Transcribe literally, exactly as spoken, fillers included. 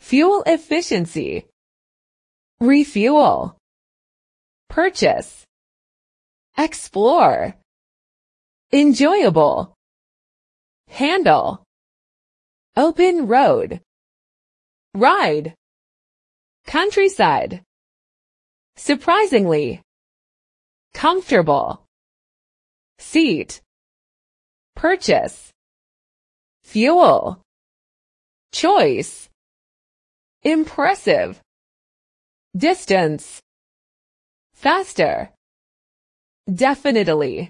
fuel efficiency, refuel, purchase, explore, enjoyable, handle, open road, ride, countryside, surprisingly, comfortable, seat, purchase, fuel, choice, impressive, distance, faster, definitely.